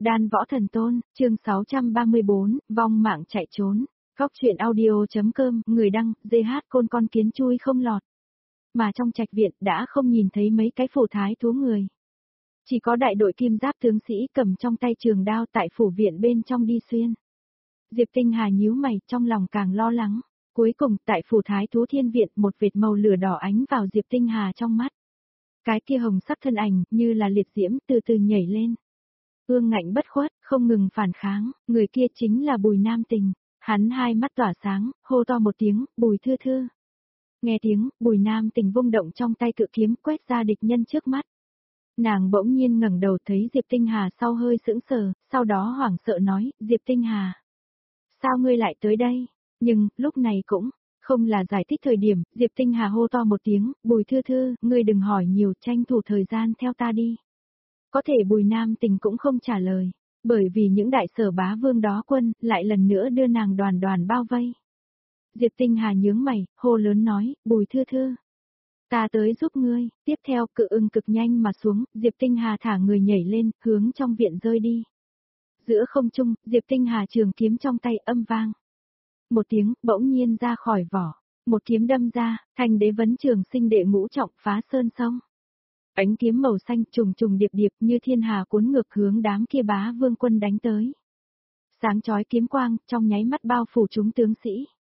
Đan Võ Thần Tôn, chương 634, vong mạng chạy trốn. Góc truyện audio.com, người đăng, GH con kiến chui không lọt. Mà trong trạch viện đã không nhìn thấy mấy cái phủ thái thú người. Chỉ có đại đội kim giáp tướng sĩ cầm trong tay trường đao tại phủ viện bên trong đi xuyên. Diệp Tinh Hà nhíu mày, trong lòng càng lo lắng. Cuối cùng, tại phủ thái thú thiên viện, một vệt màu lửa đỏ ánh vào Diệp Tinh Hà trong mắt. Cái kia hồng sắc thân ảnh, như là liệt diễm, từ từ nhảy lên. Ương ngạnh bất khuất, không ngừng phản kháng, người kia chính là Bùi Nam Tình. Hắn hai mắt tỏa sáng, hô to một tiếng, Bùi Thư Thư. Nghe tiếng, Bùi Nam Tình vung động trong tay cự kiếm quét ra địch nhân trước mắt. Nàng bỗng nhiên ngẩng đầu thấy Diệp Tinh Hà sau hơi sững sờ, sau đó hoảng sợ nói, Diệp Tinh Hà. Sao ngươi lại tới đây? Nhưng, lúc này cũng, không là giải thích thời điểm, Diệp Tinh Hà hô to một tiếng, Bùi Thư Thư, ngươi đừng hỏi nhiều, tranh thủ thời gian theo ta đi. Có thể Bùi Nam Tình cũng không trả lời, bởi vì những đại sở bá vương đó quân, lại lần nữa đưa nàng đoàn đoàn bao vây. Diệp Tinh Hà nhướng mày, hô lớn nói, Bùi Thư Thư. Ta tới giúp ngươi, tiếp theo cự ưng cực nhanh mà xuống, Diệp Tinh Hà thả người nhảy lên, hướng trong viện rơi đi. Giữa không trung, Diệp Tinh Hà trường kiếm trong tay âm vang. Một tiếng, bỗng nhiên ra khỏi vỏ, một kiếm đâm ra, thành đế vấn trường sinh đệ ngũ trọng phá sơn sông. Ánh kiếm màu xanh trùng trùng điệp điệp như thiên hà cuốn ngược hướng đám kia bá vương quân đánh tới. Sáng chói kiếm quang, trong nháy mắt bao phủ chúng tướng sĩ.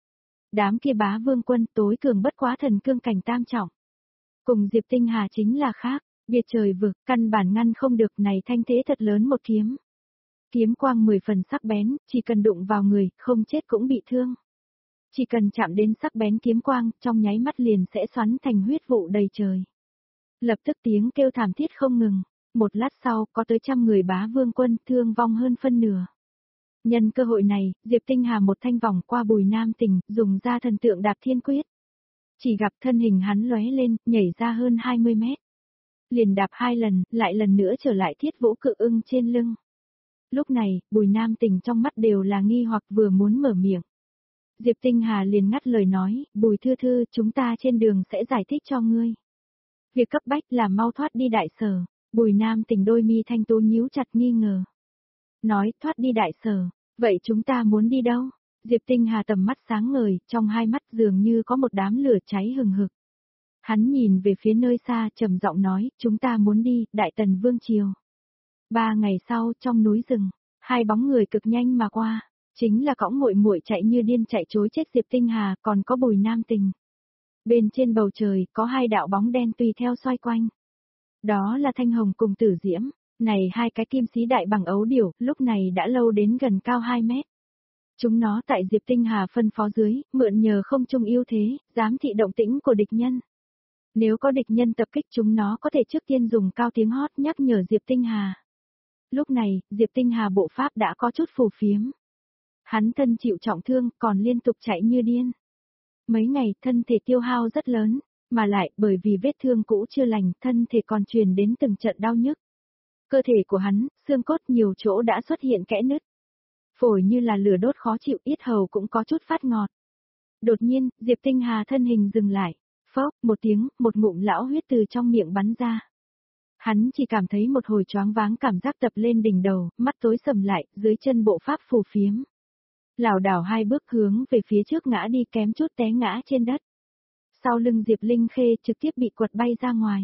Đám kia bá vương quân tối cường bất quá thần cương cảnh tam trọng. Cùng Diệp Tinh Hà chính là khác, biệt trời vực, căn bản ngăn không được này thanh thế thật lớn một kiếm. Kiếm quang 10 phần sắc bén, chỉ cần đụng vào người, không chết cũng bị thương. Chỉ cần chạm đến sắc bén kiếm quang, trong nháy mắt liền sẽ xoắn thành huyết vụ đầy trời. Lập tức tiếng kêu thảm thiết không ngừng, một lát sau có tới trăm người bá vương quân thương vong hơn phân nửa. Nhân cơ hội này, Diệp Tinh Hà một thanh vòng qua Bùi Nam Tình, dùng ra thần tượng đạp thiên quyết. Chỉ gặp thân hình hắn lóe lên, nhảy ra hơn 20 mét. Liền đạp 2 lần, lại lần nữa trở lại thiết vũ cự ưng trên lưng. Lúc này, Bùi Nam Tình trong mắt đều là nghi hoặc vừa muốn mở miệng. Diệp Tinh Hà liền ngắt lời nói, Bùi Thư Thư, chúng ta trên đường sẽ giải thích cho ngươi. Việc cấp bách là mau thoát đi đại sở. Bùi Nam Tình đôi mi thanh tú nhíu chặt nghi ngờ. Nói, thoát đi đại sở, vậy chúng ta muốn đi đâu? Diệp Tinh Hà tầm mắt sáng ngời, trong hai mắt dường như có một đám lửa cháy hừng hực. Hắn nhìn về phía nơi xa trầm giọng nói, chúng ta muốn đi, Đại Tần Vương Triều. 3 ngày sau, trong núi rừng, hai bóng người cực nhanh mà qua, chính là cõng muội muội chạy như điên chạy trối chết Diệp Tinh Hà, còn có Bùi Nam Tình. Bên trên bầu trời, có hai đạo bóng đen tùy theo xoay quanh. Đó là Thanh Hồng cùng Tử Diễm, này hai cái kim sĩ đại bằng ấu điểu, lúc này đã lâu đến gần cao 2 mét. Chúng nó tại Diệp Tinh Hà phân phó dưới, mượn nhờ không trung ưu thế, giám thị động tĩnh của địch nhân. Nếu có địch nhân tập kích chúng nó có thể trước tiên dùng cao tiếng hót nhắc nhở Diệp Tinh Hà. Lúc này, Diệp Tinh Hà bộ pháp đã có chút phù phiếm. Hắn thân chịu trọng thương, còn liên tục chạy như điên. Mấy ngày, thân thể tiêu hao rất lớn, mà lại, bởi vì vết thương cũ chưa lành, thân thể còn truyền đến từng trận đau nhức. Cơ thể của hắn, xương cốt nhiều chỗ đã xuất hiện kẽ nứt. Phổi như là lửa đốt khó chịu, yết hầu cũng có chút phát ngọt. Đột nhiên, Diệp Tinh Hà thân hình dừng lại. Phốc, một tiếng, một ngụm lão huyết từ trong miệng bắn ra. Hắn chỉ cảm thấy một hồi choáng váng cảm giác tập lên đỉnh đầu, mắt tối sầm lại, dưới chân bộ pháp phù phiếm. Lảo đảo 2 bước hướng về phía trước ngã đi kém chút té ngã trên đất. Sau lưng Diệp Linh Khê trực tiếp bị quật bay ra ngoài.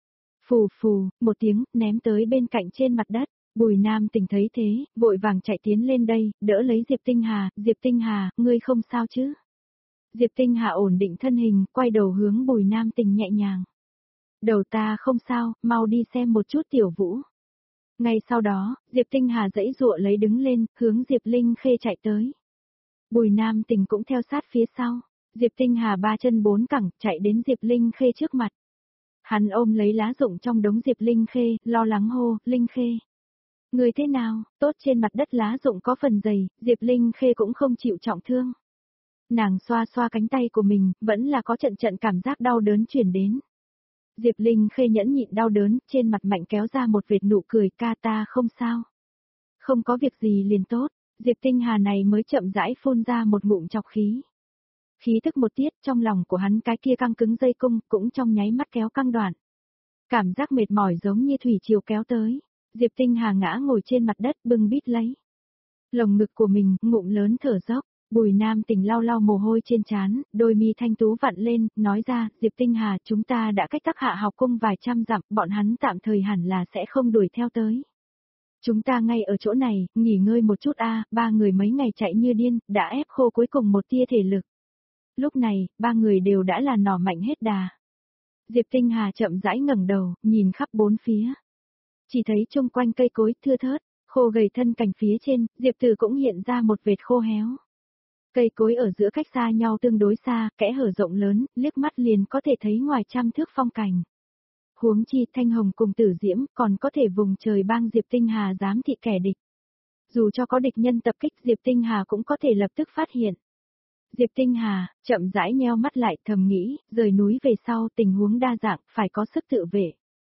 Phù phù, một tiếng, ném tới bên cạnh trên mặt đất. Bùi Nam Tình thấy thế, vội vàng chạy tiến lên đây, đỡ lấy Diệp Tinh Hà, ngươi không sao chứ? Diệp Tinh Hà ổn định thân hình, quay đầu hướng Bùi Nam Tình nhẹ nhàng. Đầu ta không sao, mau đi xem một chút Tiểu Vũ. Ngay sau đó, Diệp Tinh Hà giãy giụa lấy đứng lên, hướng Diệp Linh Khê chạy tới. Bùi Nam Tình cũng theo sát phía sau. Diệp Tinh Hà 3 chân 4 cẳng, chạy đến Diệp Linh Khê trước mặt. Hắn ôm lấy lá rụng trong đống Diệp Linh Khê, lo lắng hô, Linh Khê. Người thế nào, tốt trên mặt đất lá rụng có phần dày, Diệp Linh Khê cũng không chịu trọng thương. Nàng xoa xoa cánh tay của mình, vẫn là có trận trận cảm giác đau đớn truyền đến. Diệp Linh Khê nhẫn nhịn đau đớn, trên mặt mạnh kéo ra một vệt nụ cười, ca ta không sao. Không có việc gì liền tốt, Diệp Tinh Hà này mới chậm rãi phun ra một ngụm chọc khí. Khí tức một tiết trong lòng của hắn cái kia căng cứng dây cung cũng trong nháy mắt kéo căng đoạn. Cảm giác mệt mỏi giống như thủy triều kéo tới. Diệp Tinh Hà ngã ngồi trên mặt đất bưng bít lấy lồng ngực của mình, ngụm lớn thở dốc. Bùi Nam Tình lau lau mồ hôi trên trán, đôi mi thanh tú vặn lên, nói ra, Diệp Tinh Hà, chúng ta đã cách Tắc Hạ học cung vài trăm dặm, bọn hắn tạm thời hẳn là sẽ không đuổi theo tới. Chúng ta ngay ở chỗ này, nghỉ ngơi một chút ba người mấy ngày chạy như điên, đã ép khô cuối cùng một tia thể lực. Lúc này, ba người đều đã là nỏ mạnh hết đà. Diệp Tinh Hà chậm rãi ngẩng đầu, nhìn khắp bốn phía. Chỉ thấy chung quanh cây cối thưa thớt, khô gầy thân cành phía trên, Diệp Từ cũng hiện ra một vệt khô héo. Cây cối ở giữa cách xa nhau tương đối xa, kẽ hở rộng lớn, liếc mắt liền có thể thấy ngoài trăm thước phong cảnh. Huống chi Thanh Hồng cùng Tử Diễm còn có thể vùng trời bang Diệp Tinh Hà giám thị kẻ địch. Dù cho có địch nhân tập kích Diệp Tinh Hà cũng có thể lập tức phát hiện. Diệp Tinh Hà, chậm rãi nheo mắt lại thầm nghĩ, rời núi về sau tình huống đa dạng, phải có sức tự vệ.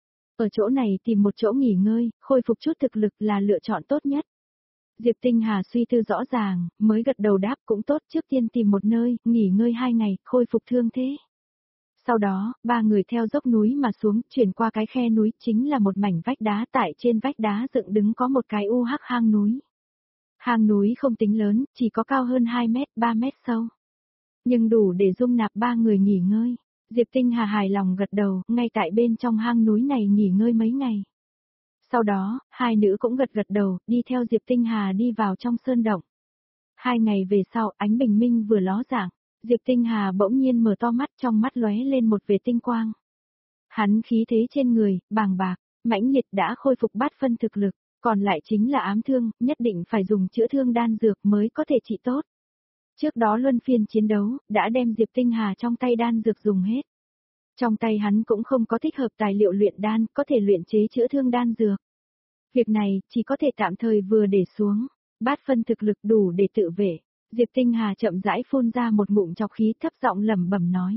Ở chỗ này tìm một chỗ nghỉ ngơi, khôi phục chút thực lực là lựa chọn tốt nhất. Diệp Tinh Hà suy tư rõ ràng, mới gật đầu đáp cũng tốt, trước tiên tìm một nơi, nghỉ ngơi 2 ngày, khôi phục thương thế. Sau đó, ba người theo dốc núi mà xuống, chuyển qua cái khe núi, chính là một mảnh vách đá, tại trên vách đá dựng đứng có một cái UH hang núi. Hang núi không tính lớn, chỉ có cao hơn 2 mét, 3 mét sâu. Nhưng đủ để dung nạp ba người nghỉ ngơi. Diệp Tinh Hà hài lòng gật đầu, ngay tại bên trong hang núi này nghỉ ngơi mấy ngày. Sau đó, hai nữ cũng gật đầu, đi theo Diệp Tinh Hà đi vào trong sơn động. 2 ngày về sau, ánh bình minh vừa ló dạng, Diệp Tinh Hà bỗng nhiên mở to mắt, trong mắt lóe lên một vệt tinh quang. Hắn khí thế trên người, bàng bạc, mãnh liệt đã khôi phục bát phân thực lực, còn lại chính là ám thương, nhất định phải dùng chữa thương đan dược mới có thể trị tốt. Trước đó luân phiên chiến đấu, đã đem Diệp Tinh Hà trong tay đan dược dùng hết. Trong tay hắn cũng không có thích hợp tài liệu luyện đan, có thể luyện chế chữa thương đan dược. Việc này, chỉ có thể tạm thời vừa để xuống, bát phân thực lực đủ để tự vệ. Diệp Tinh Hà chậm rãi phun ra một ngụm trọc khí thấp giọng lẩm bẩm nói.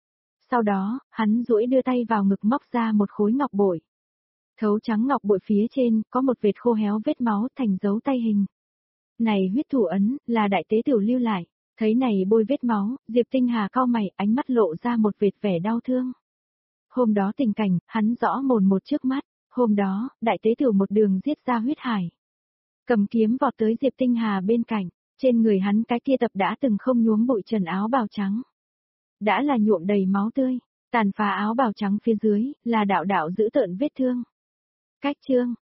Sau đó, hắn duỗi đưa tay vào ngực móc ra một khối ngọc bội. Thấu trắng ngọc bội phía trên, có một vệt khô héo vết máu thành dấu tay hình. Này huyết thủ ấn, là đại tế tiểu lưu lại. Thấy này bôi vết máu, Diệp Tinh Hà cau mày, ánh mắt lộ ra một vệt vẻ đau thương. Hôm đó tình cảnh, hắn rõ mồn một trước mắt. Hôm đó, đại tế tiểu một đường giết ra huyết hải. Cầm kiếm vọt tới Diệp Tinh Hà bên cạnh, trên người hắn cái kia tập đã từng không nhuốm bụi trần áo bào trắng. Đã là nhuộm đầy máu tươi, tàn phá áo bào trắng phía dưới, là đạo đạo giữ tợn vết thương. Cách chương,